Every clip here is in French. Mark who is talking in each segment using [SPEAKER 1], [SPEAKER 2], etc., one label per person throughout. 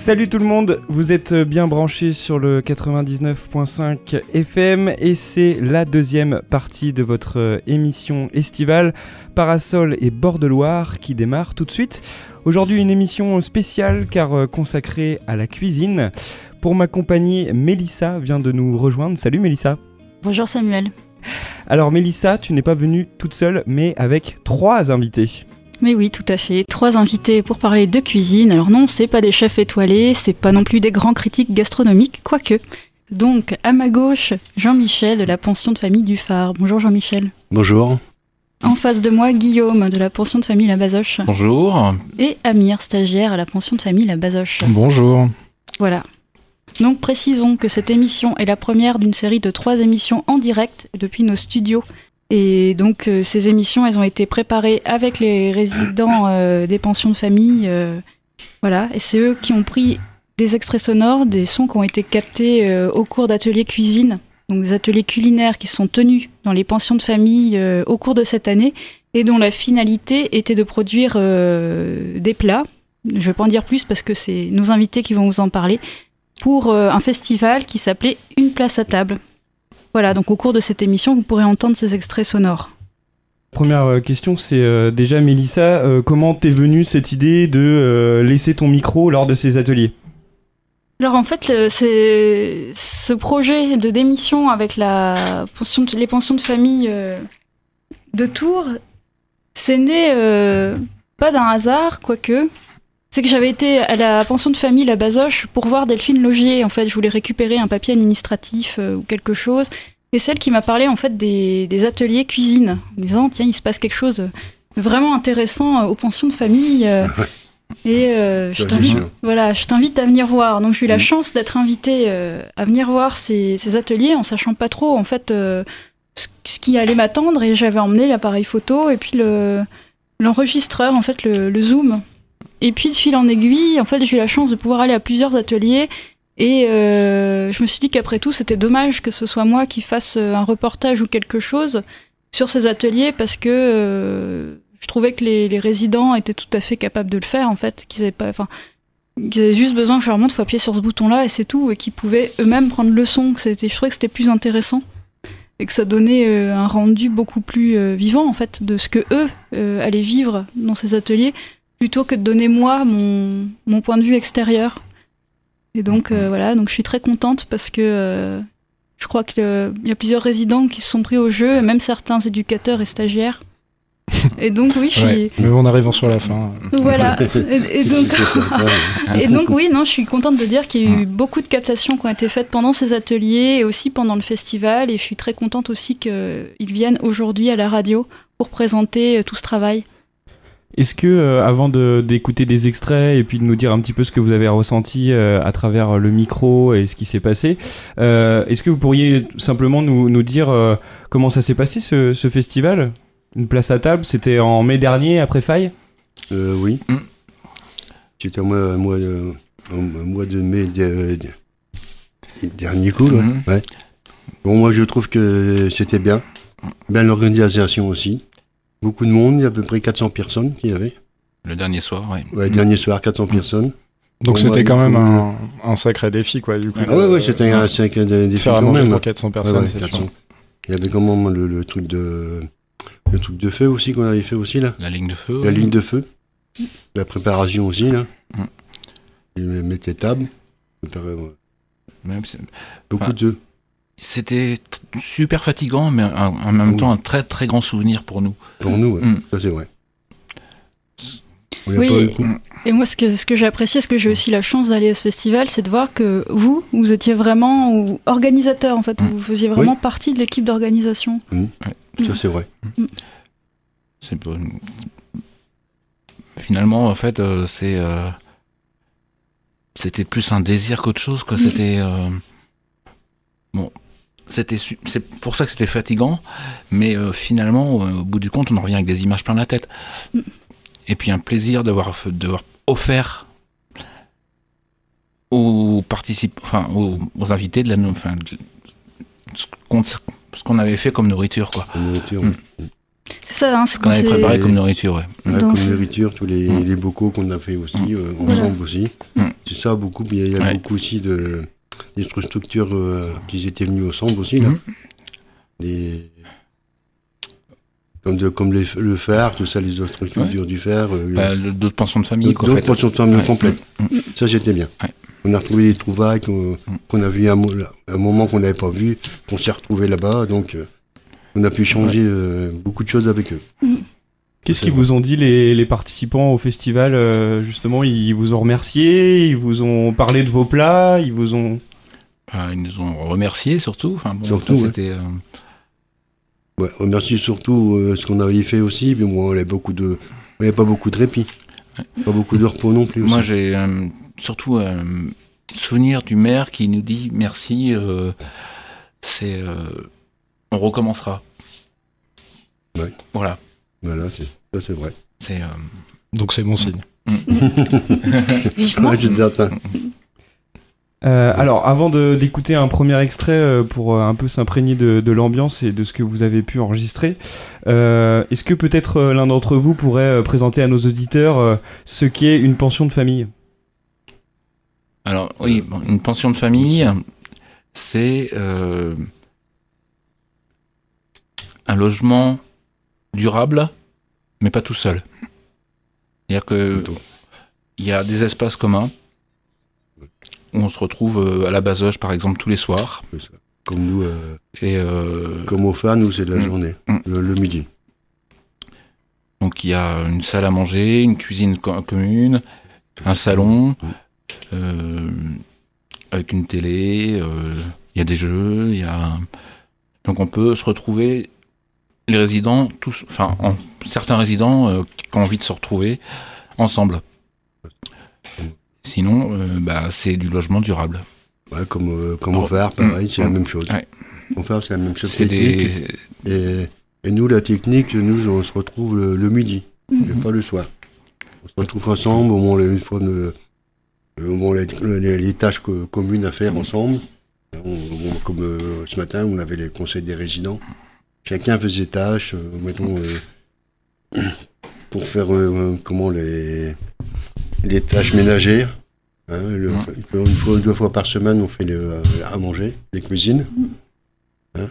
[SPEAKER 1] Salut tout le monde, vous êtes bien branchés sur le 99.5 FM et c'est la deuxième partie de votre émission estivale Parasol et Bord de Loire qui démarre tout de suite. Aujourd'hui une émission spéciale car consacrée à la cuisine. Pour m'accompagner, Mélissa vient de nous rejoindre. Salut Mélissa.
[SPEAKER 2] Bonjour Samuel.
[SPEAKER 1] Alors Mélissa, tu n'es pas venue toute seule mais avec 3 invités.
[SPEAKER 2] Mais oui, tout à fait. 3 invités pour parler de cuisine. Alors non, c'est pas des chefs étoilés, c'est pas non plus des grands critiques gastronomiques, quoique. Donc, à ma gauche, Jean-Michel de la pension de famille du Phare. Bonjour Jean-Michel.
[SPEAKER 3] Bonjour.
[SPEAKER 2] En face de moi, Guillaume de la pension de famille La Bazoche.
[SPEAKER 4] Bonjour.
[SPEAKER 2] Et Amir, stagiaire à la pension de famille La Bazoche.
[SPEAKER 4] Bonjour.
[SPEAKER 2] Voilà. Donc précisons que cette émission est la première d'une série de 3 émissions en direct depuis nos studios. Et donc ces émissions, elles ont été préparées avec les résidents des pensions de famille, voilà. Et c'est eux qui ont pris des extraits sonores, des sons qui ont été captés au cours d'ateliers cuisine, donc des ateliers culinaires qui sont tenus dans les pensions de famille au cours de cette année, et dont la finalité était de produire des plats. Je ne vais pas en dire plus parce que c'est nos invités qui vont vous en parler, pour un festival qui s'appelait Une place à table. Voilà, donc au cours de cette émission, vous pourrez entendre ces extraits sonores.
[SPEAKER 1] Première question, c'est déjà Mélissa, comment t'es venue cette idée de laisser ton micro lors de ces ateliers ?
[SPEAKER 2] Alors en fait, c'est ce projet de d'émission avec les pensions de famille de Tours, c'est né pas d'un hasard, quoique. C'est que j'avais été à la pension de famille La Bazoche pour voir Delphine Logier. En fait, je voulais récupérer un papier administratif ou quelque chose. Et celle qui m'a parlé en fait des ateliers cuisine, en disant tiens, il se passe quelque chose de vraiment intéressant aux pensions de famille. Et je t'invite à venir voir. Donc j'ai eu la chance d'être invitée à venir voir ces ateliers en sachant pas trop en fait ce qui allait m'attendre. Et j'avais emmené l'appareil photo et puis l'enregistreur, en fait le zoom. Et puis de fil en aiguille, en fait, j'ai eu la chance de pouvoir aller à plusieurs ateliers et je me suis dit qu'après tout, c'était dommage que ce soit moi qui fasse un reportage ou quelque chose sur ces ateliers parce que je trouvais que les résidents étaient tout à fait capables de le faire, en fait, qu'ils avaient juste besoin que je leur montre, faut appuyer sur ce bouton-là et c'est tout, et qu'ils pouvaient eux-mêmes prendre le son. Je trouvais que c'était plus intéressant et que ça donnait un rendu beaucoup plus vivant, en fait, de ce que eux allaient vivre dans ces ateliers, plutôt que de donner moi mon point de vue extérieur. Et donc voilà, donc je suis très contente parce que je crois qu'il y a plusieurs résidents qui se sont pris au jeu, et même certains éducateurs et stagiaires. Et donc oui, je suis...
[SPEAKER 4] Ouais, mais on arrive sur la fin.
[SPEAKER 2] Voilà. Et donc oui, non, je suis contente de dire qu'il y a eu beaucoup de captations qui ont été faites pendant ces ateliers et aussi pendant le festival, et je suis très contente aussi qu'ils viennent aujourd'hui à la radio pour présenter tout ce travail.
[SPEAKER 1] Est-ce que, avant d'écouter des extraits et puis de nous dire un petit peu ce que vous avez ressenti à travers le micro et ce qui s'est passé, est-ce que vous pourriez simplement nous dire comment ça s'est passé ce festival ? Une place à table, c'était en mai dernier, après Faille ?
[SPEAKER 3] Oui. C'était au mois de mai dernier coup. Ouais. Bon, moi je trouve que c'était bien. Bien l'organisation aussi. Beaucoup de monde, il y a à peu près 400 personnes qu'il y avait.
[SPEAKER 4] Le dernier soir, oui.
[SPEAKER 3] Ouais, dernier soir, 400 personnes.
[SPEAKER 5] Donc bon, c'était quand même un sacré défi, quoi, du coup.
[SPEAKER 3] Ah ouais, c'était un sacré défi
[SPEAKER 5] faire
[SPEAKER 3] quand
[SPEAKER 5] manger
[SPEAKER 3] même.
[SPEAKER 5] Pour 400 personnes,
[SPEAKER 3] ouais,
[SPEAKER 5] c'est
[SPEAKER 3] 400.
[SPEAKER 5] sûr.
[SPEAKER 3] Il y avait quand même le truc de feu aussi qu'on avait fait aussi, là.
[SPEAKER 4] La ligne de feu.
[SPEAKER 3] La ligne de feu. La préparation aussi, là. Ils mettaient table. Beaucoup de...
[SPEAKER 4] C'était super fatigant, mais en même temps un très très grand souvenir pour nous.
[SPEAKER 3] Pour nous, ouais. Ça c'est vrai.
[SPEAKER 2] Oui, et moi ce que j'ai apprécié, ce que j'ai aussi la chance d'aller à ce festival, c'est de voir que vous étiez vraiment organisateur, en fait, vous faisiez vraiment partie de l'équipe d'organisation.
[SPEAKER 3] Ça c'est vrai.
[SPEAKER 4] Finalement, en fait, c'était plus un désir qu'autre chose, quoi. C'était... Bon... c'est pour ça que c'était fatigant, mais finalement, au bout du compte, on en revient avec des images plein la tête. Et puis un plaisir d'avoir offert aux participants, aux invités ce qu'on avait fait comme nourriture, quoi.
[SPEAKER 3] Nourriture.
[SPEAKER 2] C'est ça, c'est
[SPEAKER 4] ce qu'on avait préparé comme nourriture, ouais.
[SPEAKER 3] Comme nourriture, tous les bocaux qu'on a fait aussi, ensemble aussi. C'est ça, beaucoup. Mais il y a beaucoup aussi des structures qui étaient venues ensemble aussi, là. Comme le fer, tout ça, les autres structures du fer.
[SPEAKER 4] D'autres pensions de famille, quoi.
[SPEAKER 3] D'autres pensions de famille complètes. Ça, c'était bien.
[SPEAKER 4] Ouais.
[SPEAKER 3] On a retrouvé des trouvailles qu'on a vu un moment qu'on n'avait pas vu, qu'on s'est retrouvés là-bas, donc on a pu changer beaucoup de choses avec eux.
[SPEAKER 1] Qu'est-ce qu'ils vous ont dit les participants au festival justement, ils vous ont remercié, ils vous ont parlé de vos plats, ils vous ont...
[SPEAKER 4] Ils nous ont remerciés surtout. Enfin, bon,
[SPEAKER 3] surtout,
[SPEAKER 4] c'était...
[SPEAKER 3] Ouais, remercier surtout ce qu'on avait fait aussi, mais moi on n'avait pas beaucoup de répit, pas beaucoup de repos non plus.
[SPEAKER 4] Moi
[SPEAKER 3] aussi.
[SPEAKER 4] j'ai surtout souvenir du maire qui nous dit merci, on recommencera.
[SPEAKER 3] Ouais.
[SPEAKER 4] Voilà,
[SPEAKER 3] ça c'est vrai.
[SPEAKER 5] Donc c'est bon signe.
[SPEAKER 2] Vivement.
[SPEAKER 3] Ouais, je suis certain.
[SPEAKER 1] Alors, avant d'écouter un premier extrait pour un peu s'imprégner de l'ambiance et de ce que vous avez pu enregistrer, est-ce que peut-être l'un d'entre vous pourrait présenter à nos auditeurs ce qu'est une pension de famille ?
[SPEAKER 4] Alors oui, une pension de famille, c'est un logement durable, mais pas tout seul. C'est-à-dire que il y a des espaces communs où on se retrouve à la Bazoche, par exemple, tous les soirs.
[SPEAKER 3] Comme nous, comme au phare, nous c'est de la journée, le midi.
[SPEAKER 4] Donc il y a une salle à manger, une cuisine commune, un salon, avec une télé, il y a des jeux, donc on peut se retrouver, les résidents, certains résidents qui ont envie de se retrouver ensemble. Sinon, c'est du logement durable.
[SPEAKER 3] Ouais, comme au phare, pareil, c'est la même chose.
[SPEAKER 4] Ouais.
[SPEAKER 3] Au phare, c'est la même chose. Et nous, la technique, on se retrouve le midi, mais pas le soir. On se retrouve ensemble, au moins une fois les tâches communes à faire ensemble. Comme ce matin, on avait les conseils des résidents. Chacun faisait des tâches, mettons, pour faire les tâches ménagères. Hein, une fois ou 2 fois par semaine, on fait à manger, les cuisines. Hein,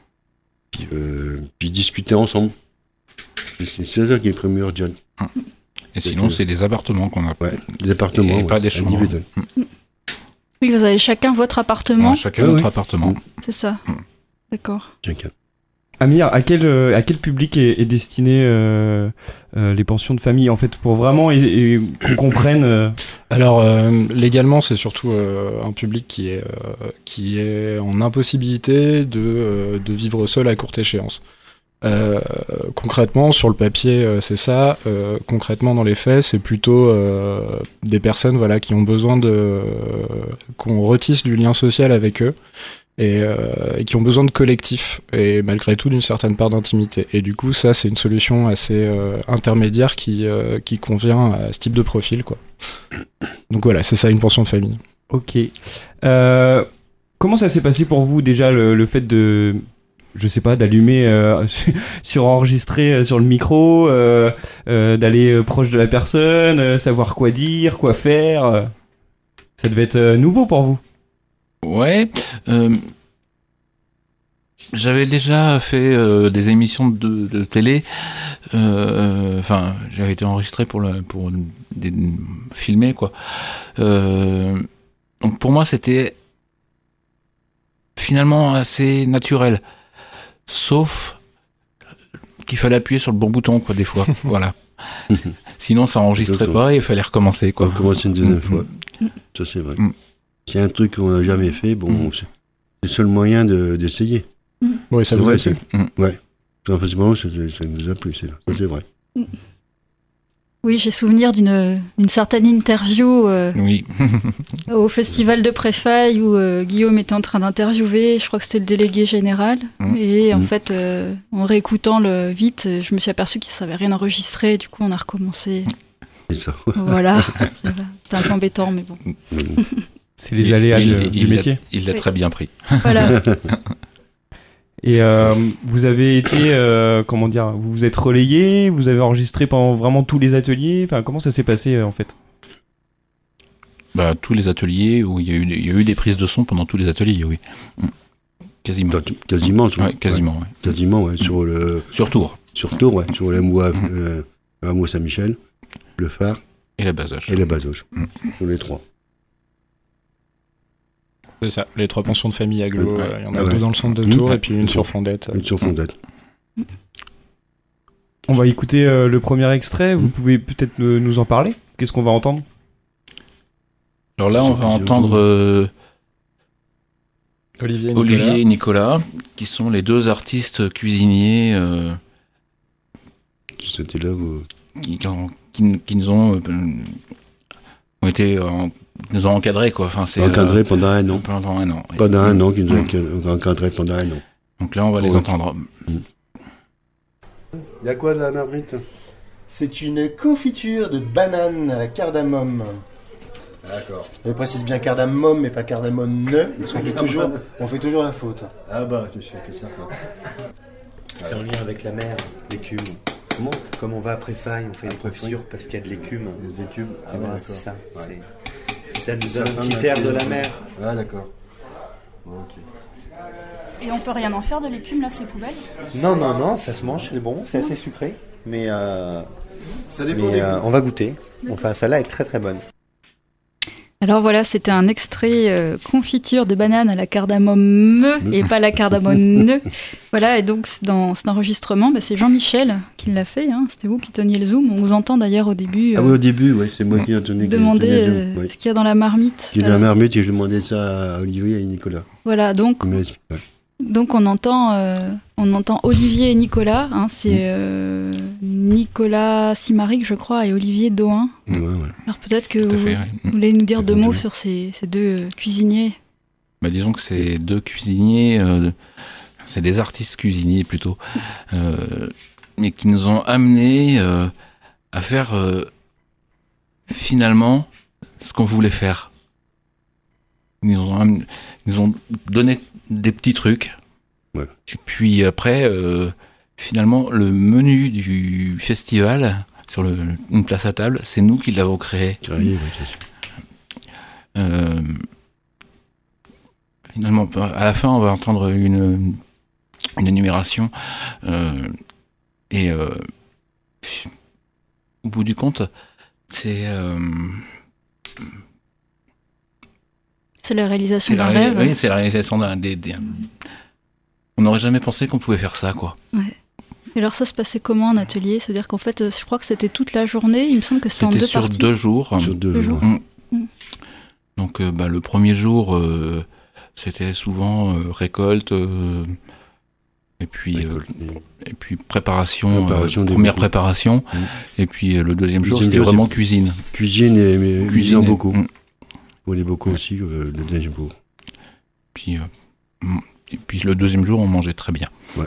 [SPEAKER 3] puis discuter ensemble. C'est ça qui est primordial.
[SPEAKER 4] Et sinon, c'est des appartements qu'on a.
[SPEAKER 3] Ouais, des appartements.
[SPEAKER 4] Et pas des chambres.
[SPEAKER 2] Oui, vous avez chacun votre appartement.
[SPEAKER 4] Chacun notre appartement.
[SPEAKER 2] C'est ça. D'accord.
[SPEAKER 3] Chacun.
[SPEAKER 1] Amir, à quel public est destiné les pensions de famille, en fait, pour vraiment qu'on comprenne
[SPEAKER 5] Alors, légalement, c'est surtout un public qui est en impossibilité de vivre seul à courte échéance. Concrètement, sur le papier, c'est ça. Concrètement, dans les faits, c'est plutôt des personnes qui ont besoin qu'on retisse du lien social avec eux. Et qui ont besoin de collectif et malgré tout d'une certaine part d'intimité. Et du coup, ça, c'est une solution assez intermédiaire qui convient à ce type de profil, quoi. Donc voilà, c'est ça une pension de famille.
[SPEAKER 1] Ok. Comment ça s'est passé pour vous déjà le fait de, je sais pas, d'allumer enregistrer sur le micro, d'aller proche de la personne, savoir quoi dire, quoi faire. Ça devait être nouveau pour vous.
[SPEAKER 4] Ouais, j'avais déjà fait des émissions de télé. J'avais été enregistré pour filmer, quoi. Donc pour moi, c'était finalement assez naturel, sauf qu'il fallait appuyer sur le bon bouton, quoi, des fois. Voilà. Sinon, ça enregistrait pas et il fallait recommencer, quoi.
[SPEAKER 3] Recommencer une deuxième fois. Ça, c'est vrai. C'est un truc qu'on n'a jamais fait, c'est le seul moyen d'essayer.
[SPEAKER 5] Oui, ça vous a plu.
[SPEAKER 3] Ouais. Ça nous a plu, ça c'est vrai.
[SPEAKER 2] Oui, j'ai souvenir d'une certaine interview au festival de Préfaille où Guillaume était en train d'interviewer, je crois que c'était le délégué général. Et en fait, en réécoutant vite, je me suis aperçu qu'il ne savait rien enregistrer, du coup on a recommencé.
[SPEAKER 3] C'est ça.
[SPEAKER 2] Voilà. C'était un peu embêtant, mais bon.
[SPEAKER 1] C'est les aléas du métier.
[SPEAKER 4] Il l'a très bien pris.
[SPEAKER 2] Voilà.
[SPEAKER 1] Et vous avez été, vous vous êtes relayé, vous avez enregistré pendant vraiment tous les ateliers. Enfin, comment ça s'est passé en fait ?
[SPEAKER 4] Tous les ateliers où il y a eu des prises de son pendant tous les ateliers, oui. Quasiment.
[SPEAKER 3] Quasiment,
[SPEAKER 4] Ouais, quasiment, ouais.
[SPEAKER 3] Quasiment, ouais.
[SPEAKER 4] Sur Tours.
[SPEAKER 3] Sur Tours, ouais. Sur le hameau Saint-Michel, le phare.
[SPEAKER 4] Et la Bazoche.
[SPEAKER 3] Et la Bazoche. Sur les 3.
[SPEAKER 5] C'est ça, les 3 pensions de famille agglo, il y en a
[SPEAKER 3] ouais.
[SPEAKER 5] 2 dans le centre de Tours et puis une sur Fondette.
[SPEAKER 3] Une sur Fondette.
[SPEAKER 1] On va écouter le premier extrait, vous pouvez peut-être nous en parler. Qu'est-ce qu'on va entendre ?
[SPEAKER 4] Alors là, on va entendre
[SPEAKER 5] Olivier
[SPEAKER 4] et Nicolas, qui sont les 2 artistes cuisiniers
[SPEAKER 3] C'était là où...
[SPEAKER 4] qui nous ont nous ont encadrés, quoi. Enfin, c'est
[SPEAKER 3] encadrés pendant un an.
[SPEAKER 4] Pendant un an.
[SPEAKER 3] Pendant un an, qu'ils nous ont encadrés pendant un an.
[SPEAKER 4] Donc là, on va les entendre.
[SPEAKER 3] Il y a quoi dans la marmite ?
[SPEAKER 6] C'est une confiture de banane à la cardamome.
[SPEAKER 3] D'accord.
[SPEAKER 6] Je précise bien cardamome mais pas cardamone, parce qu'on on fait toujours la faute.
[SPEAKER 3] Ah bah, je sais que ça.
[SPEAKER 6] C'est en lien avec la mer, l'écume.
[SPEAKER 3] Comment ?
[SPEAKER 6] Comme on va après Faille, on fait des confitures parce qu'il y a de l'écume.
[SPEAKER 3] Les écumes.
[SPEAKER 6] Ah ouais, c'est ça.
[SPEAKER 3] Ouais.
[SPEAKER 6] Ça nous donne un petit air de la mer.
[SPEAKER 3] Ah d'accord. Ok.
[SPEAKER 2] Et on peut rien en faire de l'écume, là, ces poubelles ?
[SPEAKER 6] Non, ça se mange, c'est bon, c'est assez sucré. Mais,
[SPEAKER 3] Ça dépend.
[SPEAKER 6] on va goûter. Enfin, celle-là est très très bonne.
[SPEAKER 2] Alors voilà, c'était un extrait confiture de banane à la cardamome et pas la cardamone. Voilà, et donc dans cet enregistrement, c'est Jean-Michel qui l'a fait. C'était vous qui teniez le zoom. On vous entend d'ailleurs au début.
[SPEAKER 3] Ah oui, au début, ouais, c'est moi qui ai entendu.
[SPEAKER 2] Demander ce qu'il y a dans la marmite.
[SPEAKER 3] J'ai la marmite et je demandais ça à Olivier et à Nicolas.
[SPEAKER 2] Voilà, donc on entend Olivier et Nicolas. C'est Nicolas Simaric, je crois, et Olivier Dohain.
[SPEAKER 3] Ouais.
[SPEAKER 2] Alors peut-être que vous voulez nous dire 2 mots sur ces 2 cuisiniers.
[SPEAKER 4] Disons que ces 2 cuisiniers, c'est des artistes cuisiniers plutôt, mais qui nous ont amenés à faire finalement ce qu'on voulait faire. Ils nous ont donné des petits trucs.
[SPEAKER 3] Ouais. Et
[SPEAKER 4] puis après, finalement, le menu du festival, sur une place à table, c'est nous qui l'avons créé. Finalement, à la fin, on va entendre une énumération. Et au bout du compte, c'est
[SPEAKER 2] la réalisation d'un rêve.
[SPEAKER 4] Oui, c'est la réalisation d'un... On n'aurait jamais pensé qu'on pouvait faire ça, quoi.
[SPEAKER 2] Ouais. Et alors ça se passait comment en atelier ? C'est-à-dire qu'en fait, je crois que c'était toute la journée. Il me semble que c'était en 2 parties.
[SPEAKER 4] C'était sur 2 jours.
[SPEAKER 3] Sur 2 jours.
[SPEAKER 4] Donc le premier jour, c'était souvent récolte, et puis première préparation. Et puis le deuxième jour, c'était vraiment cuisine.
[SPEAKER 3] Cuisine et cuisine beaucoup. Pour les bocaux aussi, le deuxième jour.
[SPEAKER 4] Et puis le deuxième jour, on mangeait très bien.
[SPEAKER 3] Ouais.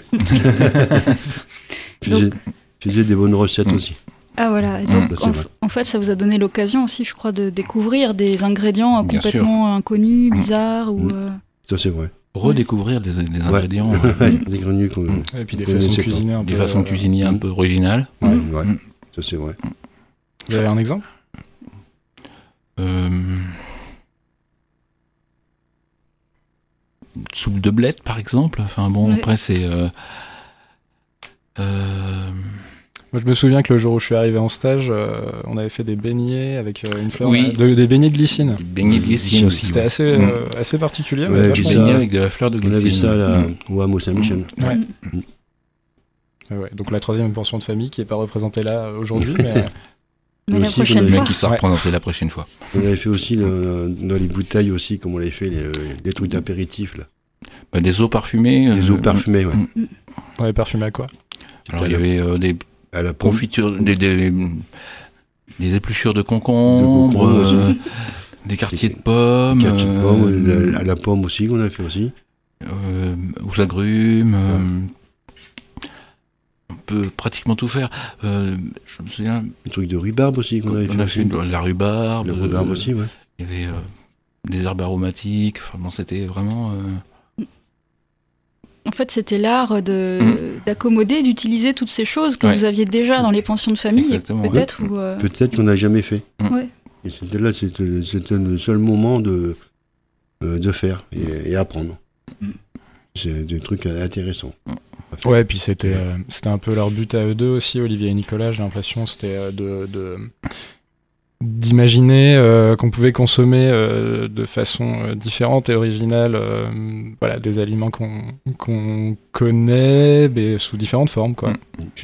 [SPEAKER 3] Faisais des bonnes recettes aussi.
[SPEAKER 2] Ah voilà, et donc en fait ça vous a donné l'occasion aussi, je crois, de découvrir des ingrédients complètement inconnus, bizarres.
[SPEAKER 3] Ça c'est vrai.
[SPEAKER 4] Redécouvrir des ingrédients.
[SPEAKER 3] Des grenouilles
[SPEAKER 5] et puis des façons de cuisiner un peu.
[SPEAKER 4] Des façons de cuisiner un peu originales.
[SPEAKER 3] Ouais, ça c'est vrai.
[SPEAKER 5] Vous avez un exemple ?
[SPEAKER 4] Soupe de blettes, par exemple. Enfin bon, après c'est...
[SPEAKER 5] Moi, je me souviens que le jour où je suis arrivé en stage, on avait fait des beignets avec une fleur,
[SPEAKER 4] oui.
[SPEAKER 5] Des beignets de glycine.
[SPEAKER 4] Des beignets de glycine aussi.
[SPEAKER 5] C'était assez particulier.
[SPEAKER 3] Ouais,
[SPEAKER 5] mais
[SPEAKER 3] des
[SPEAKER 4] beignets avec de la fleur de glycine.
[SPEAKER 3] On avait ça là, au hameau Saint-Michel.
[SPEAKER 5] Ouais. Ouais, donc la 3e pension de famille qui n'est pas représentée là aujourd'hui, mais...
[SPEAKER 2] Mais la prochaine fois.
[SPEAKER 4] Qui sera représenté la prochaine fois.
[SPEAKER 3] On avait fait aussi dans les bouteilles aussi, comme on avait fait les trucs d'apéritif là.
[SPEAKER 4] Des eaux parfumées.
[SPEAKER 3] Des eaux parfumées, ouais.
[SPEAKER 5] Ouais, parfumées à quoi ?
[SPEAKER 4] Alors il y avait des
[SPEAKER 3] à la
[SPEAKER 4] confitures, des épluchures de concombre, des quartiers de pommes.
[SPEAKER 3] À la pomme aussi, qu'on a fait aussi.
[SPEAKER 4] Aux agrumes. On peut pratiquement tout faire. Je me souviens.
[SPEAKER 3] Des trucs de rhubarbe aussi qu'on avait fait.
[SPEAKER 4] On a fait de la rhubarbe.
[SPEAKER 3] Le rhubarbe aussi, ouais.
[SPEAKER 4] Il y avait des herbes aromatiques. Enfin bon, c'était vraiment.
[SPEAKER 2] En fait, c'était l'art d'accommoder, d'utiliser toutes ces choses que vous aviez déjà dans les pensions de famille.
[SPEAKER 4] Exactement,
[SPEAKER 2] Peut-être
[SPEAKER 3] peut-être qu'on n'a jamais fait.
[SPEAKER 2] Ouais.
[SPEAKER 3] Et c'était le seul moment de faire et apprendre. C'est des trucs intéressants.
[SPEAKER 5] Ouais, puis c'était un peu leur but à eux deux aussi, Olivier et Nicolas, j'ai l'impression, c'était d'imaginer qu'on pouvait consommer de façon différente et originale voilà, des aliments qu'on connaît, mais sous différentes formes, quoi.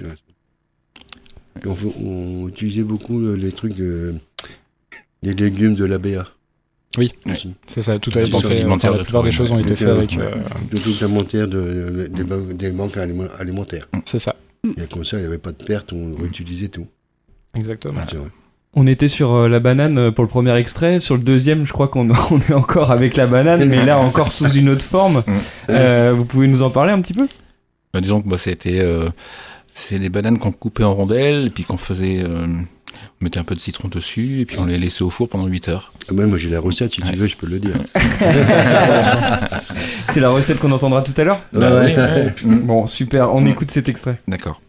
[SPEAKER 3] On utilisait beaucoup les trucs des légumes de l'ABA.
[SPEAKER 5] Oui,
[SPEAKER 3] aussi.
[SPEAKER 5] C'est ça, tout a été fait,
[SPEAKER 4] alimentaire
[SPEAKER 5] la plupart des choses ont été faites avec...
[SPEAKER 3] De tout l'alimentaire des banques alimentaires.
[SPEAKER 5] C'est ça.
[SPEAKER 3] Et comme ça, il n'y avait pas de perte, on réutilisait tout.
[SPEAKER 5] Exactement.
[SPEAKER 3] C'est vrai.
[SPEAKER 1] On était sur la banane pour le premier extrait. Sur le deuxième, je crois qu'on est encore avec la banane, mais là encore sous une autre forme. Vous pouvez nous en parler un petit peu ?
[SPEAKER 4] Disons que c'est des bananes qu'on coupait en rondelles, et puis qu'on faisait... on mettait un peu de citron dessus, et puis on les laissait au four pendant 8 heures.
[SPEAKER 3] Moi j'ai la recette, si tu veux, je peux le dire.
[SPEAKER 1] C'est la recette qu'on entendra tout à l'heure ?
[SPEAKER 3] Ouais.
[SPEAKER 1] Bon, super, on écoute cet extrait.
[SPEAKER 4] D'accord.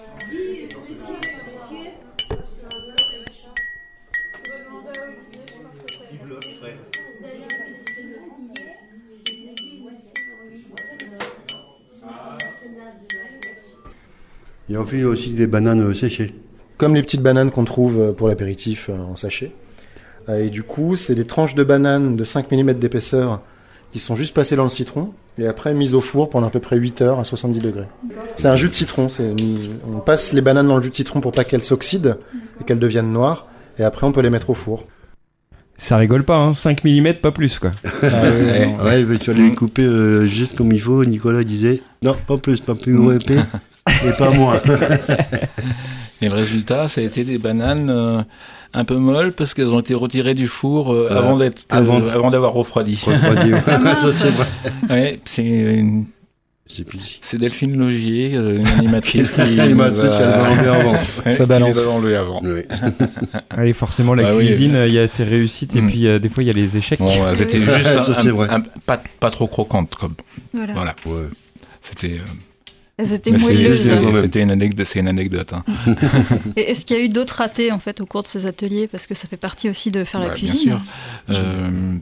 [SPEAKER 3] Et on fait aussi des bananes séchées.
[SPEAKER 6] Comme les petites bananes qu'on trouve pour l'apéritif en sachet. Et du coup, c'est des tranches de bananes de 5 mm d'épaisseur qui sont juste passées dans le citron et après mises au four pendant à peu près 8 heures à 70 degrés. C'est un jus de citron. On passe les bananes dans le jus de citron pour pas qu'elles s'oxydent et qu'elles deviennent noires. Et après, on peut les mettre au four.
[SPEAKER 1] Ça rigole pas, hein, 5 mm, pas plus, quoi.
[SPEAKER 3] Ouais, mais tu vas les couper juste comme il faut. Nicolas disait, non, pas plus gros épais et pas moins.
[SPEAKER 4] Et le résultat, ça a été des bananes un peu molles parce qu'elles ont été retirées du four avant d'avoir refroidi.
[SPEAKER 3] Ça, c'est vrai.
[SPEAKER 4] Ouais, c'est Delphine Logier, une animatrice qui
[SPEAKER 3] qui a enlevé avant.
[SPEAKER 5] Ça balance.
[SPEAKER 4] Qui les a enlevés avant.
[SPEAKER 3] Oui.
[SPEAKER 1] Allez, forcément, la cuisine, il y a ses réussites et puis des fois, il y a les échecs.
[SPEAKER 4] Bon, c'était juste
[SPEAKER 3] Ça, c'est vrai.
[SPEAKER 4] pas trop croquante. Voilà.
[SPEAKER 3] Ouais.
[SPEAKER 4] C'était...
[SPEAKER 2] Elles étaient
[SPEAKER 4] mais
[SPEAKER 2] moelleuses.
[SPEAKER 4] C'était une anecdote. Hein.
[SPEAKER 2] Et est-ce qu'il y a eu d'autres ratés en fait au cours de ces ateliers, parce que ça fait partie aussi de faire la cuisine.
[SPEAKER 4] Bien sûr.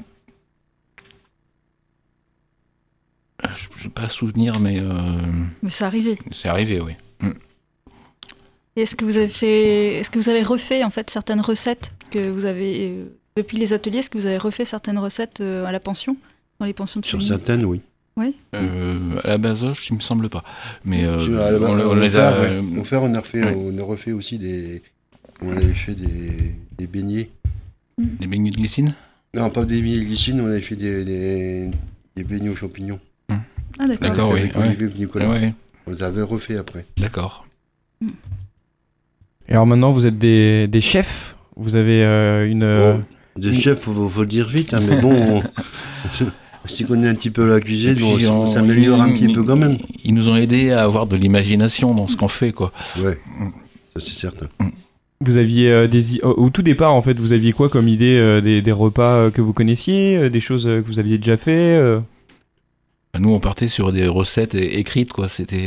[SPEAKER 4] Je n'ai pas souvenir, mais
[SPEAKER 2] c'est arrivé.
[SPEAKER 4] C'est arrivé, oui.
[SPEAKER 2] Et est-ce que vous avez refait en fait certaines recettes que vous avez depuis les ateliers? Est-ce que vous avez refait certaines recettes à la pension, dans les pensions de famille?
[SPEAKER 3] Sur certaines, oui.
[SPEAKER 2] Oui.
[SPEAKER 4] À la basoche, il me semble pas. Mais
[SPEAKER 3] on les a. On a refait aussi on avait fait des beignets.
[SPEAKER 4] Des beignets de glycine?
[SPEAKER 3] Non, pas des beignets de glycine, on avait fait des beignets aux champignons.
[SPEAKER 2] Ah d'accord.
[SPEAKER 4] D'accord, oui.
[SPEAKER 3] Avec Olivier et Nicolas.
[SPEAKER 4] Ouais.
[SPEAKER 3] On les avait refait après.
[SPEAKER 4] D'accord.
[SPEAKER 1] Et alors maintenant, vous êtes des chefs. Vous avez
[SPEAKER 3] Des chefs, faut le dire vite, hein, mais bon, on s'y connaît un petit peu la cuisine, on s'améliore un petit peu quand même.
[SPEAKER 4] Ils nous ont aidés à avoir de l'imagination dans ce qu'on fait, quoi.
[SPEAKER 3] Ouais, ça c'est certain.
[SPEAKER 1] Vous aviez au tout départ, en fait, vous aviez quoi comme idée des repas que vous connaissiez, des choses que vous aviez déjà fait
[SPEAKER 4] Nous, on partait sur des recettes écrites, quoi. C'était...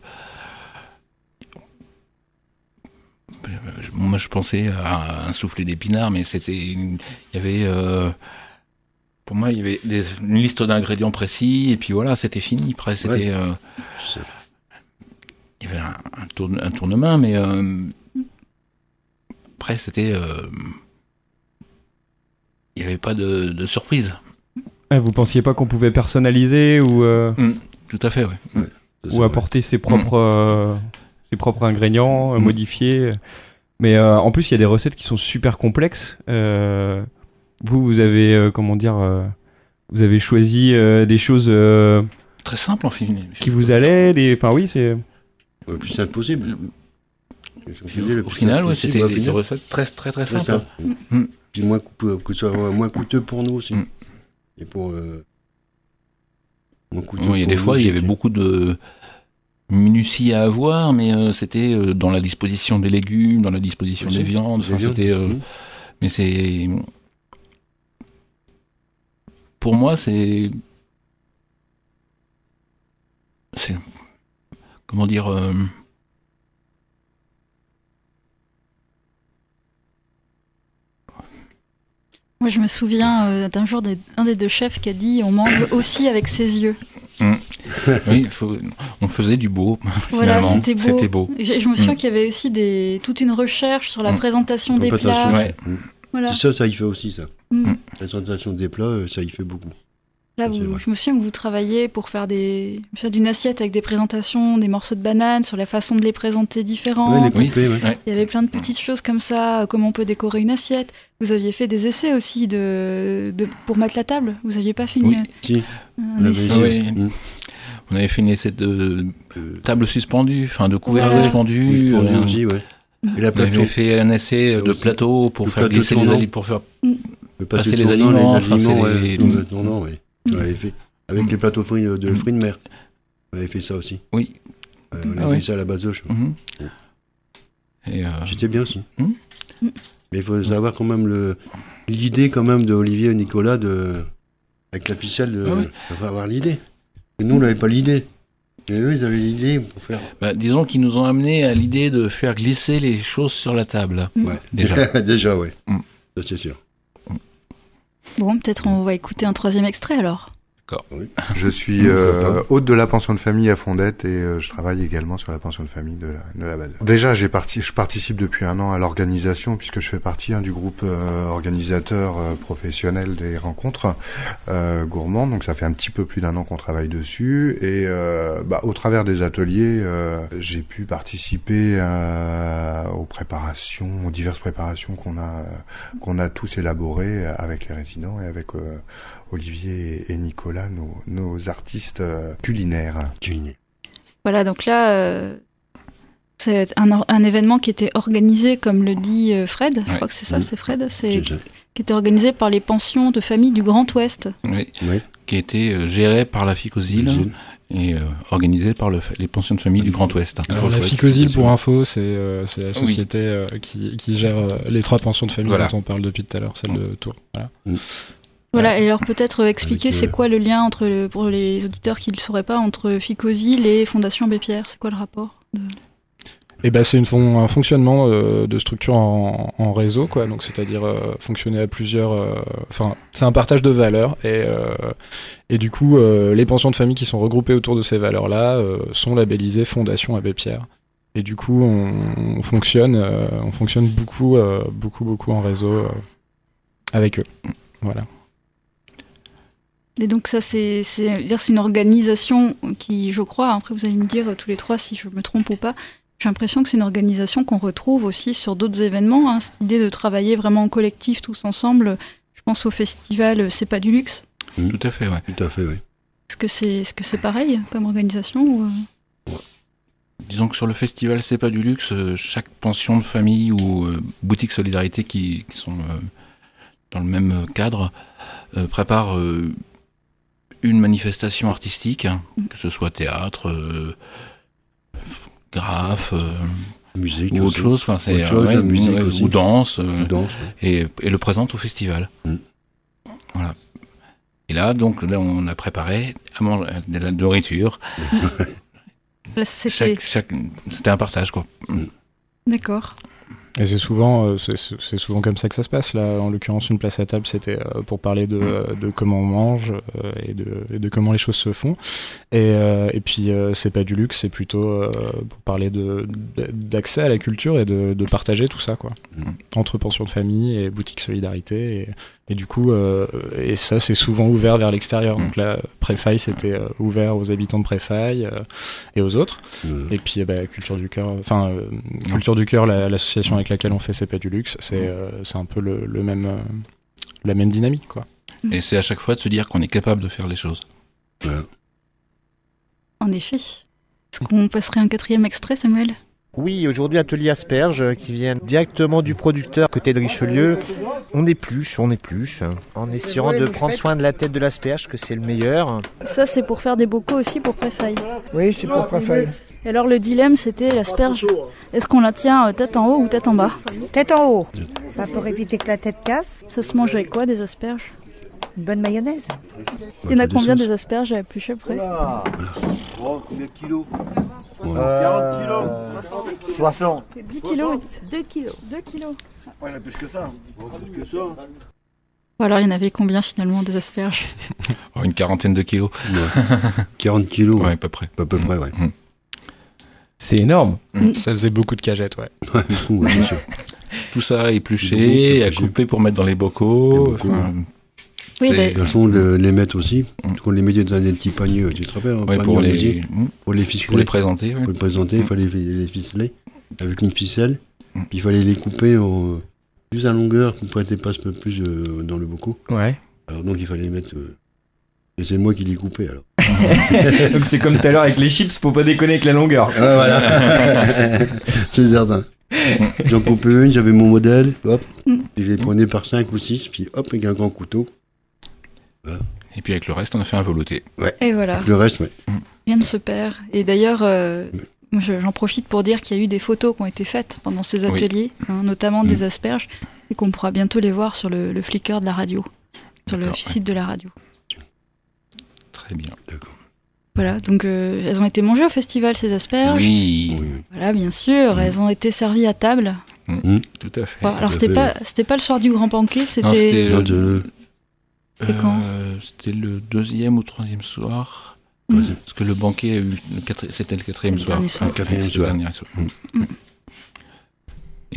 [SPEAKER 4] Moi, je pensais à un soufflé d'épinards, mais il y avait... Pour moi, il y avait une liste d'ingrédients précis, et puis voilà, c'était fini. Après, c'était... il y avait un tournement, mais... Après, c'était... il n'y avait pas de surprise.
[SPEAKER 1] Vous pensiez pas qu'on pouvait personnaliser ou
[SPEAKER 4] tout à fait, oui.
[SPEAKER 1] Ou apporter ses propres ingrédients, modifier. Mais en plus, il y a des recettes qui sont super complexes. Vous avez vous avez choisi des choses
[SPEAKER 4] très simples en film.
[SPEAKER 1] Qui vous allaient. Enfin oui, c'est
[SPEAKER 3] le plus simple possible.
[SPEAKER 4] Au final, ouais, c'était des recettes très très très simples.
[SPEAKER 3] Puis que ce soit moins coûteux pour nous aussi. Et pour
[SPEAKER 4] il y a des fois, il y avait beaucoup de minutie à avoir, mais c'était dans la disposition des légumes, dans la disposition des viandes. Enfin, c'était, mais c'est, pour moi, c'est comment dire.
[SPEAKER 2] Moi, je me souviens d'un jour d'un des deux chefs qui a dit « on mange aussi avec ses yeux ».
[SPEAKER 4] Oui, on faisait du beau.
[SPEAKER 2] Voilà,
[SPEAKER 4] finalement.
[SPEAKER 2] c'était beau. Je me souviens qu'il y avait aussi toute une recherche sur la présentation des plats.
[SPEAKER 4] Ouais.
[SPEAKER 2] Voilà.
[SPEAKER 3] C'est ça y fait aussi, ça. La présentation des plats, ça y fait beaucoup.
[SPEAKER 2] Là, je me souviens que vous travaillez pour faire d'une assiette avec des présentations, des morceaux de bananes, sur la façon de les présenter différents.
[SPEAKER 3] Ouais, les poupées, ouais.
[SPEAKER 2] Il y avait plein de petites choses comme ça, comment on peut décorer une assiette. Vous aviez fait des essais aussi pour mettre la table. Vous n'aviez pas fait un essai.
[SPEAKER 4] On avait fait une essai de table suspendue, enfin de couverts suspendus.
[SPEAKER 3] Aussi, ouais. Et la
[SPEAKER 4] on avait fait un essai de plateau pour faire glisser les aliments, pour faire passer les aliments. On
[SPEAKER 3] avait fait avec les plateaux de fruits de mer. On avait fait ça aussi.
[SPEAKER 4] Oui.
[SPEAKER 3] On avait fait ça à la basoche. C'était bien aussi. Mais il faut savoir quand même l'idée quand même de Olivier et Nicolas avec la ficelle. Il faut avoir l'idée. Et nous, on n'avait pas l'idée. Et eux, ils avaient l'idée pour faire.
[SPEAKER 4] Disons qu'ils nous ont amené à l'idée de faire glisser les choses sur la table.
[SPEAKER 3] Ouais. Déjà. Déjà, ouais. Ça, c'est sûr.
[SPEAKER 2] Bon, peut-être on va écouter un troisième extrait alors.
[SPEAKER 4] D'accord.
[SPEAKER 3] Oui.
[SPEAKER 7] Je suis hôte de la pension de famille à Fondette et je travaille également sur la pension de famille de la base. Déjà, je participe depuis 1 an à l'organisation puisque je fais partie du groupe organisateur professionnel des rencontres gourmandes. Donc ça fait un petit peu plus d'1 an qu'on travaille dessus et au travers des ateliers, j'ai pu participer aux diverses préparations qu'on a tous élaborées avec les résidents et avec Olivier et Nicolas, nos artistes culinaires.
[SPEAKER 2] Voilà, donc là, c'est un événement qui était organisé, comme le dit Fred, je crois que c'est ça, c'est Fred, qui était organisé par les pensions de famille du Grand Ouest.
[SPEAKER 4] Oui, qui a été géré par la FICOSIL et organisé par les pensions de famille du Grand Ouest.
[SPEAKER 5] Alors la FICOSIL, pour info, c'est la société qui gère les 3 pensions de famille dont on parle depuis tout à l'heure, celle de Tours. Voilà.
[SPEAKER 2] Voilà, et alors peut-être expliquer c'est quoi le lien pour les auditeurs qui ne le sauraient pas, entre FICOSIL et Fondation Abbé Pierre. C'est quoi le rapport
[SPEAKER 5] c'est un fonctionnement de structure en réseau, quoi. Donc c'est-à-dire fonctionner à plusieurs. C'est un partage de valeurs et du coup les pensions de famille qui sont regroupées autour de ces valeurs-là sont labellisées Fondation Abbé Pierre. Et du coup on fonctionne beaucoup en réseau avec eux. Voilà.
[SPEAKER 2] Et donc ça, c'est une organisation qui, je crois, après vous allez me dire tous les 3 si je me trompe ou pas, j'ai l'impression que c'est une organisation qu'on retrouve aussi sur d'autres événements, cette idée de travailler vraiment en collectif, tous ensemble. Je pense au festival C'est pas du luxe.
[SPEAKER 4] Tout à fait, ouais.
[SPEAKER 3] Tout à fait, oui.
[SPEAKER 2] Est-ce que c'est pareil comme organisation ou...
[SPEAKER 4] Disons que sur le festival C'est pas du luxe, chaque pension de famille ou boutique solidarité qui sont dans le même cadre prépare une manifestation artistique, que ce soit théâtre, graphe,
[SPEAKER 3] musique
[SPEAKER 4] ou autre chose, ou danse, et le présente au festival. Voilà. Et là, on a préparé de la nourriture. C'était un partage, quoi.
[SPEAKER 5] Et
[SPEAKER 2] D'accord.
[SPEAKER 5] c'est souvent comme ça que ça se passe. Là, en l'occurrence, une place à table, c'était pour parler de comment on mange et de comment les choses se font. Et puis, c'est pas du luxe, c'est plutôt pour parler d'accès à la culture et de partager tout ça, quoi. Entre pension de famille et boutique solidarité. Et du coup, et ça, c'est souvent ouvert vers l'extérieur. Donc là, Préfaille, c'était ouvert aux habitants de Préfaille et aux autres. Et puis, Culture du Cœur, Culture du Cœur, l'association avec laquelle on fait C'est pas du luxe, c'est un peu la même dynamique, quoi.
[SPEAKER 4] Et c'est à chaque fois de se dire qu'on est capable de faire les choses.
[SPEAKER 2] En effet. Est-ce qu'on passerait un 4e extrait, Samuel ?
[SPEAKER 8] Oui, aujourd'hui atelier asperges qui vient directement du producteur côté de Richelieu. On épluche en essayant de prendre soin de la tête de l'asperge, que c'est le meilleur.
[SPEAKER 2] Ça, c'est pour faire des bocaux aussi pour Préfaille.
[SPEAKER 9] Oui, c'est pour Préfaille.
[SPEAKER 2] Et alors le dilemme, c'était l'asperge. Est-ce qu'on la tient tête en haut ou tête en bas ?
[SPEAKER 9] Tête en haut. Ça pour éviter que la tête casse.
[SPEAKER 2] Ça se mange avec quoi, des asperges ?
[SPEAKER 9] Une bonne mayonnaise.
[SPEAKER 2] Il y en a combien des asperges à éplucher près ?
[SPEAKER 10] Combien de kilos 40 kilos 60.
[SPEAKER 9] 10 kilos 2 kilos.
[SPEAKER 10] 2 kilos. Ouais, il y a plus que ça. Plus que ça.
[SPEAKER 2] Alors, il y en avait combien finalement des asperges?
[SPEAKER 4] Une quarantaine de kilos.
[SPEAKER 3] Ouais. 40 kilos.
[SPEAKER 4] Ouais, à peu près.
[SPEAKER 3] À peu près, ouais.
[SPEAKER 1] C'est énorme.
[SPEAKER 5] Ça faisait beaucoup de cagettes, ouais.
[SPEAKER 3] Ouais, beaucoup, ouais, bien sûr.
[SPEAKER 4] Tout ça épluché, à couper pour mettre dans les bocaux.
[SPEAKER 2] Oui,
[SPEAKER 3] de toute façon, les mettre aussi. On les mettait dans des petits paniers, tu te rappelles,
[SPEAKER 4] ouais, pour les ficeler.
[SPEAKER 3] Pour les
[SPEAKER 4] présenter. Ouais.
[SPEAKER 3] Pour les présenter, il fallait les ficeler avec une ficelle. Puis il fallait les couper plus à longueur pour pas dépasser un peu plus dans le bocaux.
[SPEAKER 1] Ouais.
[SPEAKER 3] Alors donc il fallait les mettre. Et c'est moi qui les coupais alors.
[SPEAKER 1] Donc c'est comme tout à l'heure avec les chips, faut pas déconner avec la longueur.
[SPEAKER 3] Ah, voilà. C'est certain. J'en coupais une, j'avais mon modèle, hop, je les prenais par 5 ou 6, puis hop, avec un grand couteau. Voilà.
[SPEAKER 4] Et puis avec le reste, on a fait un velouté.
[SPEAKER 3] Ouais.
[SPEAKER 2] Et voilà.
[SPEAKER 3] Le reste, ouais.
[SPEAKER 2] Rien ne se perd. Et d'ailleurs, moi, j'en profite pour dire qu'il y a eu des photos qui ont été faites pendant ces ateliers, notamment des asperges, et qu'on pourra bientôt les voir sur le Flickr de la radio, sur le site de la radio.
[SPEAKER 4] Très bien.
[SPEAKER 3] D'accord.
[SPEAKER 2] Voilà, donc elles ont été mangées au festival, ces asperges.
[SPEAKER 4] Oui.
[SPEAKER 2] Voilà, bien sûr, elles ont été servies à table.
[SPEAKER 4] Tout à fait.
[SPEAKER 2] Bon, alors c'était pas le soir du grand banquet, c'était...
[SPEAKER 4] Non,
[SPEAKER 2] C'était quand
[SPEAKER 4] C'était le 2e ou 3e soir. Parce que le banquet a eu c'était le 4e soir.
[SPEAKER 2] Le
[SPEAKER 3] quatrième soir.
[SPEAKER 4] Dernier soir. Et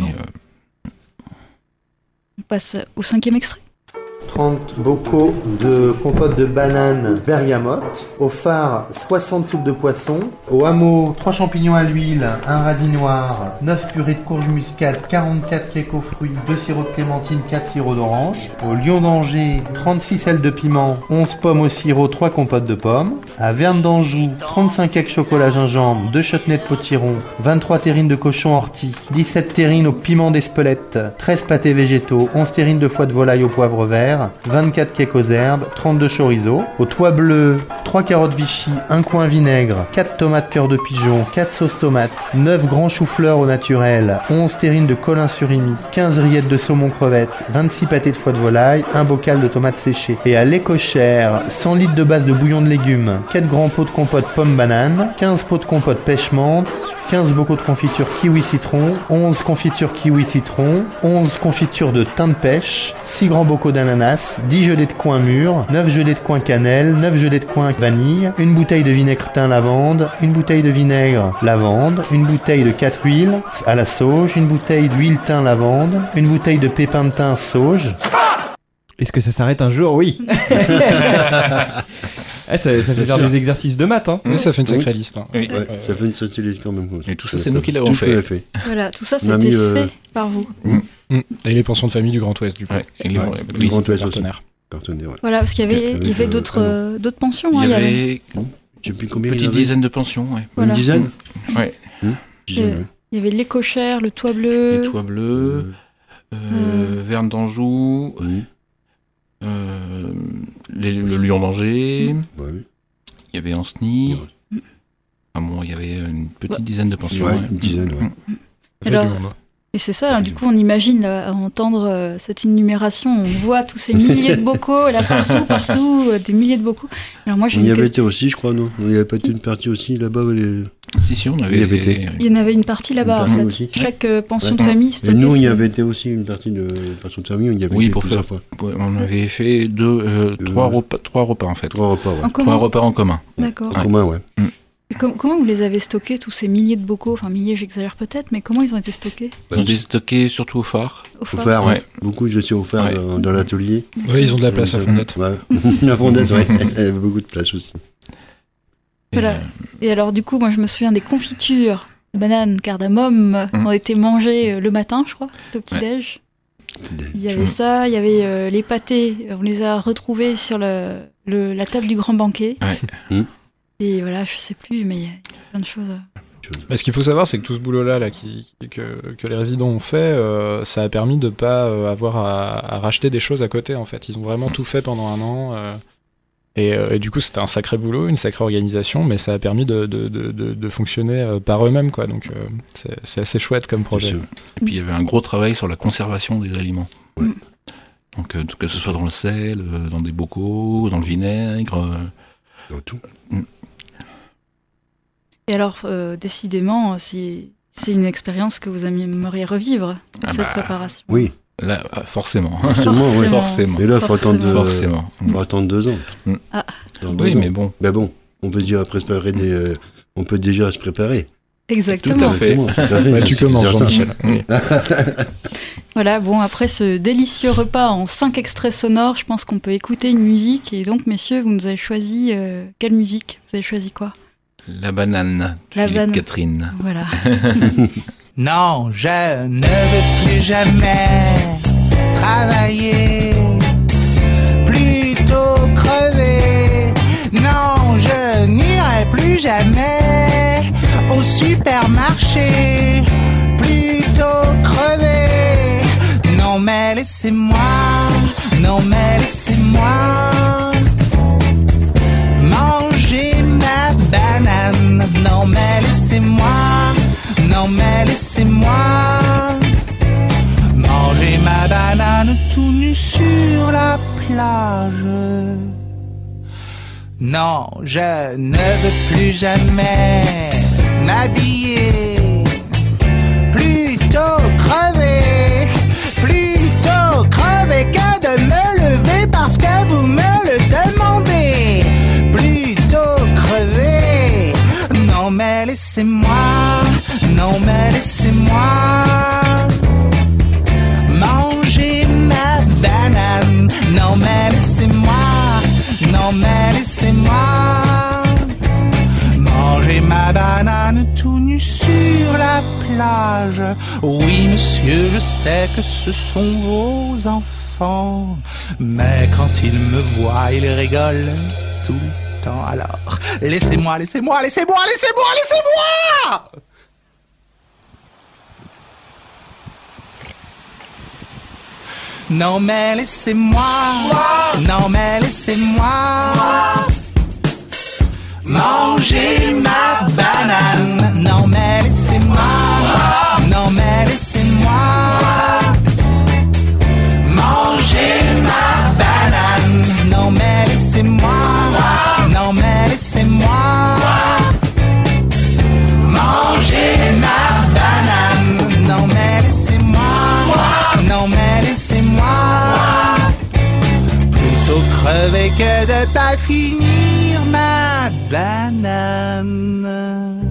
[SPEAKER 2] on passe au 5e extrait.
[SPEAKER 6] 30 bocaux de compote de banane bergamote. Au phare, 60 soupes de poisson. Au hameau, 3 champignons à l'huile, 1 radis noir, 9 purées de courge muscade, 44 cakes aux fruits, 2 sirops de clémentine, 4 sirops d'orange. Au Lion d'Angers, 36 ailes de piment, 11 pommes au sirop, 3 compotes de pommes. À Verne d'Anjou, 35 cakes chocolat gingembre, 2 chutneys de potiron, 23 terrines de cochon ortie, 17 terrines au piment d'Espelette, 13 pâtés végétaux, 11 terrines de foie de volaille au poivre vert, 24 cakes aux herbes, 32 chorizo. Au toit bleu, 3 carottes Vichy, 1 coin vinaigre, 4 tomates cœur de pigeon, 4 sauces tomates, 9 grands choux-fleurs au naturel, 11 terrines de colin-sur-Imy, 15 rillettes de saumon crevette, 26 pâtés de foie de volaille, 1 bocal de tomates séchées. Et à l'écochère, 100 litres de base de bouillon de légumes, 4 grands pots de compote pomme-banane, 15 pots de compote pêche-menthe, 15 bocaux de confiture kiwi-citron, 11 confitures kiwi-citron, 11 confitures de thym de pêche, 6 grands bocaux d'ananas, 10 gelées de coin mûr, 9 gelées de coin cannelle, 9 gelées de coin vanille, une bouteille de vinaigre thym lavande, une bouteille de vinaigre lavande, une bouteille de 4 huiles à la sauge, une bouteille d'huile thym lavande, une bouteille de pépins de thym sauge.
[SPEAKER 1] Est-ce que ça s'arrête un jour? Oui. Ça fait faire des exercices de maths, hein.
[SPEAKER 5] Oui, ça fait une sacrée liste. Hein.
[SPEAKER 4] Oui.
[SPEAKER 3] Ouais, ça fait une sacrée liste quand même.
[SPEAKER 4] Et tout ça, c'est nous qui l'avons fait.
[SPEAKER 2] Voilà, tout ça, c'était fait par vous.
[SPEAKER 5] Et les pensions de famille du Grand Ouest, du coup.
[SPEAKER 4] Et
[SPEAKER 3] du Grand Ouest
[SPEAKER 5] partenaire.
[SPEAKER 2] Voilà, parce qu'il y avait d'autres pensions.
[SPEAKER 4] Il y avait
[SPEAKER 3] je sais plus combien.
[SPEAKER 4] Une petite dizaine de pensions, ouais.
[SPEAKER 2] Voilà.
[SPEAKER 3] Une dizaine.
[SPEAKER 4] Ouais.
[SPEAKER 2] Il y avait l'écochère, le toit bleu.
[SPEAKER 4] Le toit bleu, Verne d'Anjou. Le Lion d'Angers, il y avait Ancenis, il y avait une petite dizaine de pensions.
[SPEAKER 3] Ouais, une dizaine,
[SPEAKER 2] Alors, et c'est ça, du coup on imagine à entendre cette énumération, on voit tous ces milliers de bocaux, là partout, des milliers de bocaux. Alors moi,
[SPEAKER 3] on y avait été aussi, je crois, non? On y avait pas été une partie aussi là-bas
[SPEAKER 4] Si, on avait été.
[SPEAKER 2] Il y en avait une partie là-bas, en fait.
[SPEAKER 3] Aussi.
[SPEAKER 2] Chaque pension de famille
[SPEAKER 3] stockait. Et nous, on y avait été aussi une partie de pension de famille, on y avait été plusieurs fois.
[SPEAKER 4] On avait fait trois repas en fait.
[SPEAKER 3] 3 repas, ouais.
[SPEAKER 4] 3 repas en commun.
[SPEAKER 2] D'accord.
[SPEAKER 3] En commun, ouais.
[SPEAKER 2] Et comment vous les avez stockés, tous ces milliers de bocaux? Enfin, milliers, j'exagère peut-être, mais comment ils ont été stockés?
[SPEAKER 4] Ils ont été stockés surtout au phare.
[SPEAKER 3] Au phare, ouais. Beaucoup, je suis au phare dans l'atelier.
[SPEAKER 5] Oui, ils ont de la place à Fondette.
[SPEAKER 3] Ouais. La Fondette, ouais. Il y avait beaucoup de place aussi.
[SPEAKER 2] Voilà. Et alors, du coup, moi, je me souviens des confitures de bananes, cardamome, ont été mangées le matin, je crois. C'était au petit-déj. Il y avait ça, il y avait les pâtés. On les a retrouvés sur la table du grand banquet.
[SPEAKER 4] Ouais.
[SPEAKER 2] Et voilà, je sais plus, mais il y a plein de choses.
[SPEAKER 5] Ce qu'il faut savoir, c'est que tout ce boulot-là que les résidents ont fait, ça a permis de pas avoir à racheter des choses à côté, en fait. Ils ont vraiment tout fait pendant un an. Et du coup, c'était un sacré boulot, une sacrée organisation, mais ça a permis de fonctionner par eux-mêmes, quoi. Donc, c'est assez chouette comme projet.
[SPEAKER 4] Et puis, il y avait un gros travail sur la conservation des aliments. Ouais. Donc, que ce soit dans le sel, dans des bocaux, dans le vinaigre...
[SPEAKER 3] dans tout.
[SPEAKER 2] Et alors, décidément, c'est une expérience que vous aimeriez revivre, cette préparation.
[SPEAKER 3] Oui,
[SPEAKER 4] Là, forcément.
[SPEAKER 3] Ouais.
[SPEAKER 4] Forcément.
[SPEAKER 3] Et là, il faut attendre,
[SPEAKER 4] Forcément.
[SPEAKER 3] faut attendre 2 ans.
[SPEAKER 2] Ah.
[SPEAKER 3] Dans 2
[SPEAKER 4] Oui,
[SPEAKER 3] ans.
[SPEAKER 4] mais bon.
[SPEAKER 3] Ben bon, on peut déjà préparer on peut déjà se préparer.
[SPEAKER 2] Exactement.
[SPEAKER 4] Tout à fait.
[SPEAKER 5] Bah, tu commences, Jean-Michel.
[SPEAKER 2] Voilà, bon, après ce délicieux repas en 5 extraits sonores, je pense qu'on peut écouter une musique. Et donc, messieurs, vous nous avez choisi quelle musique? Vous avez choisi quoi?
[SPEAKER 4] La banane, Philippe Catherine.
[SPEAKER 2] Voilà.
[SPEAKER 11] Non, je ne veux plus jamais travailler, plutôt crever. Non, je n'irai plus jamais au supermarché, plutôt crever. Non mais laissez-moi, non mais laissez-moi manger ma banane. Non mais laissez-moi, non mais laissez-moi manger ma banane tout nu sur la plage. Non, je ne veux plus jamais m'habiller, plutôt crever que de me lever parce que vous me le demandez, plutôt crever. Non mais laissez-moi, non mais laissez-moi manger ma banane. Non mais laissez-moi, non mais laissez-moi manger ma banane tout nu sur la plage. Oui monsieur, je sais que ce sont vos enfants, mais quand ils me voient, ils rigolent tout le temps. Alors laissez-moi, laissez-moi, laissez-moi, laissez-moi, laissez-moi. Non mais laissez-moi, non mais laissez-moi manger ma banane. Non mais laissez-moi, non mais laissez-moi manger ma banane. Non mais laissez-moi, non mais laissez-moi manger ma banane. Non mais laissez-moi, non mais laissez-moi plutôt crever que de pas finir ma banane.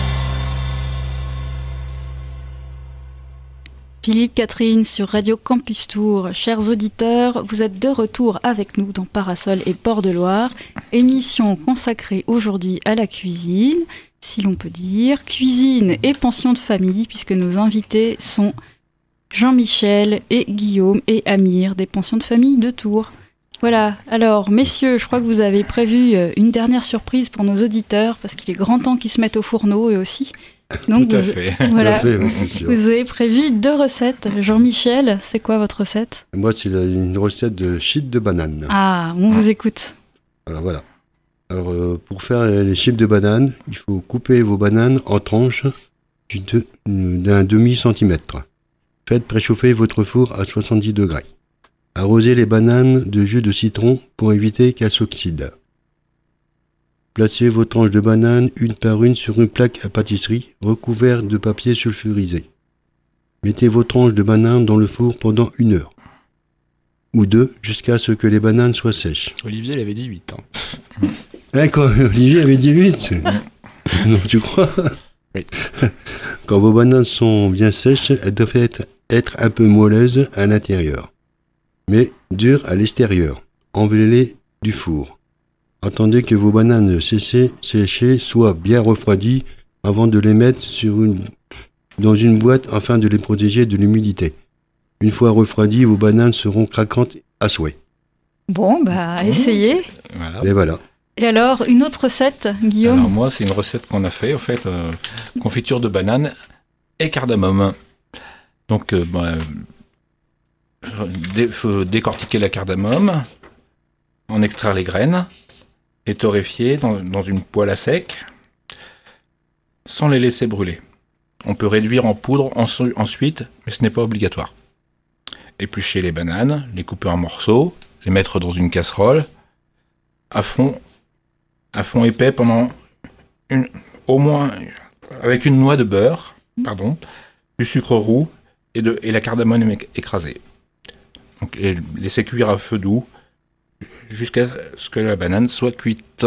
[SPEAKER 2] Philippe Catherine sur Radio Campus Tour. Chers auditeurs, vous êtes de retour avec nous dans Parasol et Port de Loire, émission consacrée aujourd'hui à la cuisine, si l'on peut dire, cuisine et pension de famille, puisque nos invités sont Jean-Michel et Guillaume et Amir, des pensions de famille de Tours. Voilà, alors messieurs, je crois que vous avez prévu une dernière surprise pour nos auditeurs, parce qu'il est grand temps qu'ils se mettent au fourneau eux aussi. Donc
[SPEAKER 4] Tout à fait.
[SPEAKER 2] Voilà,
[SPEAKER 3] Tout à fait, oui,
[SPEAKER 2] vous avez prévu 2 recettes. Jean-Michel, c'est quoi votre recette?
[SPEAKER 3] Moi, c'est une recette de chips de banane.
[SPEAKER 2] Ah, on vous écoute.
[SPEAKER 3] Alors voilà. Alors pour faire les chips de banane, il faut couper vos bananes en tranches d'un demi-centimètre. Faites préchauffer votre four à 70 degrés. Arrosez les bananes de jus de citron pour éviter qu'elles s'oxydent. Placez vos tranches de banane une par une sur une plaque à pâtisserie recouverte de papier sulfurisé. Mettez vos tranches de banane dans le four pendant 1 heure ou 2 jusqu'à ce que les bananes soient sèches.
[SPEAKER 5] Olivier, il avait dit 8 ans.
[SPEAKER 3] Hein, quand Olivier avait dit 8 Non, tu crois?
[SPEAKER 5] Oui.
[SPEAKER 3] Quand vos bananes sont bien sèches, elles doivent être un peu moelleuses à l'intérieur, mais dures à l'extérieur. Enlevez-les du four. Attendez que vos bananes séchées soient bien refroidies avant de les mettre dans une boîte afin de les protéger de l'humidité. Une fois refroidies, vos bananes seront craquantes à souhait.
[SPEAKER 2] Bon, bah, essayez.
[SPEAKER 4] Voilà.
[SPEAKER 3] Et voilà.
[SPEAKER 2] Et alors, une autre recette, Guillaume?
[SPEAKER 4] Alors moi, c'est une recette qu'on a fait, en fait, confiture de banane et cardamome. Donc, faut décortiquer la cardamome, en extraire les graines, les torréfier dans une poêle à sec, sans les laisser brûler. On peut réduire en poudre ensuite, mais ce n'est pas obligatoire. Éplucher les bananes, les couper en morceaux, les mettre dans une casserole, à fond épais pendant au moins avec une noix de beurre, du sucre roux et la cardamome écrasée. Donc, et laisser cuire à feu doux jusqu'à ce que la banane soit cuite.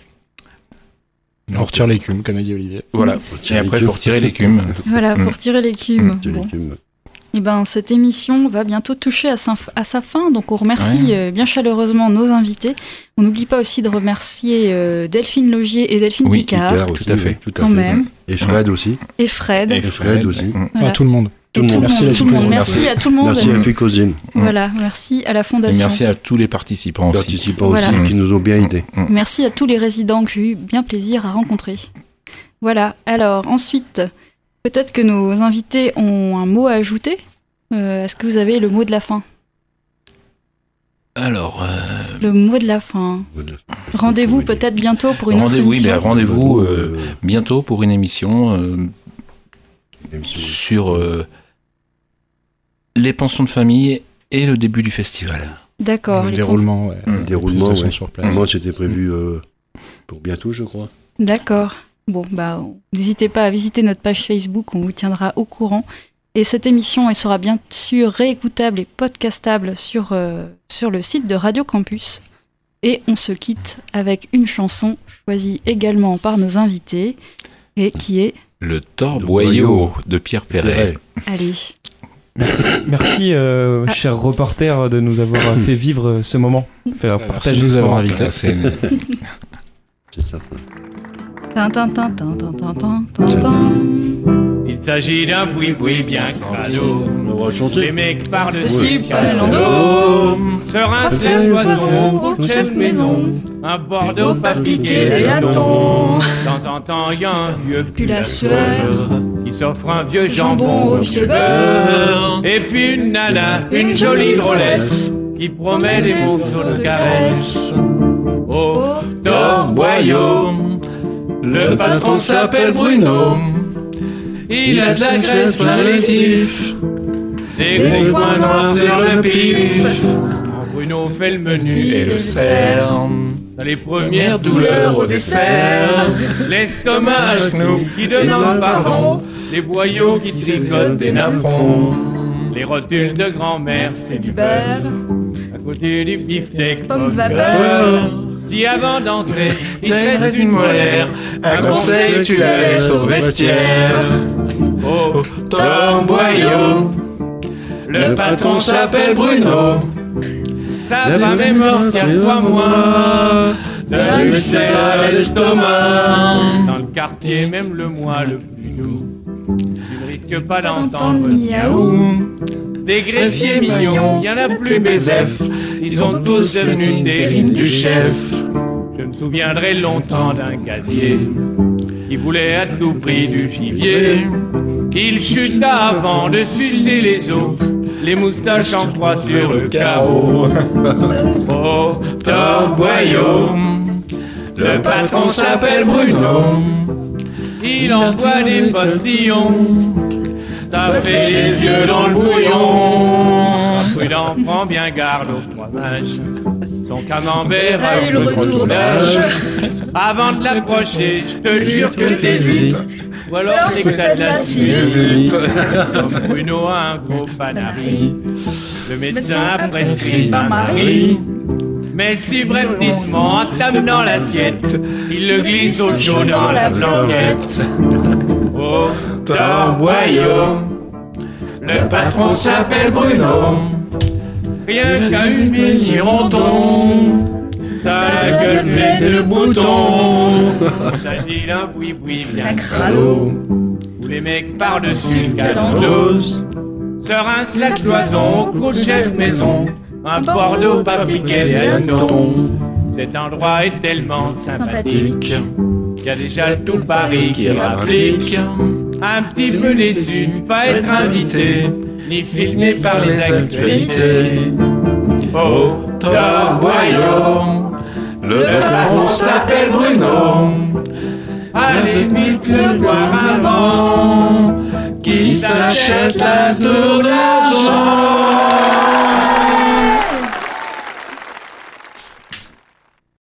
[SPEAKER 5] On retire l'écume, comme a dit Olivier.
[SPEAKER 4] Voilà. Et après, il faut retirer l'écume.
[SPEAKER 2] Voilà, il faut retirer l'écume. Bon. Et ben, cette émission va bientôt toucher à sa fin, donc on remercie bien chaleureusement nos invités. On n'oublie pas aussi de remercier Delphine Logier et Delphine Picard.
[SPEAKER 4] Tout à fait.
[SPEAKER 2] Quand même.
[SPEAKER 3] Et Fred aussi.
[SPEAKER 2] Et Fred
[SPEAKER 3] aussi.
[SPEAKER 2] Voilà.
[SPEAKER 5] Tout le monde.
[SPEAKER 2] Merci à tout le monde.
[SPEAKER 3] Merci à Ficosine.
[SPEAKER 2] Voilà, merci à la Fondation.
[SPEAKER 4] Et merci à tous les participants aussi
[SPEAKER 3] qui nous ont bien aidés.
[SPEAKER 2] Merci à tous les résidents que j'ai eu bien plaisir à rencontrer. Voilà, alors ensuite, peut-être que nos invités ont un mot à ajouter. Est-ce que vous avez le mot de la fin ?
[SPEAKER 4] Alors...
[SPEAKER 2] Le mot de la fin. Rendez-vous peut-être bientôt pour une autre émission.
[SPEAKER 4] Oui, rendez-vous bientôt pour une émission sur les pensions de famille et le début du festival.
[SPEAKER 2] D'accord.
[SPEAKER 5] Le déroulement,
[SPEAKER 3] Le déroulement,
[SPEAKER 5] sur place.
[SPEAKER 3] Moi, c'était prévu pour bientôt, je crois.
[SPEAKER 2] D'accord. Bon, n'hésitez pas à visiter notre page Facebook, on vous tiendra au courant. Et cette émission, elle sera bien sûr réécoutable et podcastable sur le site de Radio Campus. Et on se quitte avec une chanson choisie également par nos invités, et qui est...
[SPEAKER 4] Le Torboyau de Pierre Perret.
[SPEAKER 2] Allez.
[SPEAKER 1] Merci cher reporter, de nous avoir fait vivre ce moment. Faire partager
[SPEAKER 5] nous
[SPEAKER 1] ce
[SPEAKER 5] avoir
[SPEAKER 1] moment.
[SPEAKER 5] invités.
[SPEAKER 3] C'est ça.
[SPEAKER 12] Il s'agit d'un boui-boui bien crado. Les mecs par-dessus
[SPEAKER 2] Palando
[SPEAKER 12] se rincent les poisons au chef maison. Un Bordeaux pas piqué des hannetons. De temps en temps, y a un vieux
[SPEAKER 2] Puis la sueur
[SPEAKER 12] qui s'offre un vieux jambon au vieux beurre. Et puis une nana, une jolie drôlesse, qui promet des mots de caresse. Au Torboyau, le patron s'appelle Bruno. Il a de la graisse plein les tifs, des gros points noirs sur le pif. Bruno fait le menu et le sert. Dans les premières douleurs au dessert, l'estomac à genoux qui demande pardon, les boyaux qui tricotent des napperons, les rotules de grand-mère c'est du beurre, à côté du beefsteak pomme vapeur. Si avant d'entrer, il te reste une molaire, un conseil, tu la laisses au vestiaire. Au Torboyau, le patron s'appelle Bruno. Sa femme est morte il y a 3 mois, d'un ulcère à l'estomac. Dans le quartier, même le mois le plus doux, tu ne risques pas d'entendre miaou. Des greffiers mignons, y en a plus BZF, ils sont tous devenus des rimes du chef. Je me souviendrai longtemps d'un casier qui voulait à tout prix du gibier. Il chuta avant de sucer les os, les moustaches en croix sur le carreau. Au Torboyau, le patron s'appelle Bruno. Il envoie des postillons, ça fait les yeux dans le bouillon. Prudent, prends bien garde au fromage, son camembert a eu le retour d'âge. Avant de l'approcher, je te jure que t'hésites, ou alors c'est que t'as de la sinusite. Comme Bruno a un gros panari, le médecin a prescrit bain-marie. Mais subrepticement, en t'amenant l'assiette, il le glisse au chaud dans la blanquette. Au Torboyau, le patron s'appelle Bruno. Rien qu'à humilier mon ton, t'as la gueule pleine de boutons. Il s'agit d'un boui-boui bien crado, où les mecs par-dessus le calendos se rincent la cloison au coup de chef maison. Un Bordeaux pas piqué des hannetons. Cet endroit est tellement sympathique qu'il y a déjà tout le Paris qui rapplique. Un petit peu déçu de pas être invité, ni filmé par les actualités. Au Torboyau, le patron s'appelle Bruno. Allez vite le voir avant, qui s'achète la tour d'argent.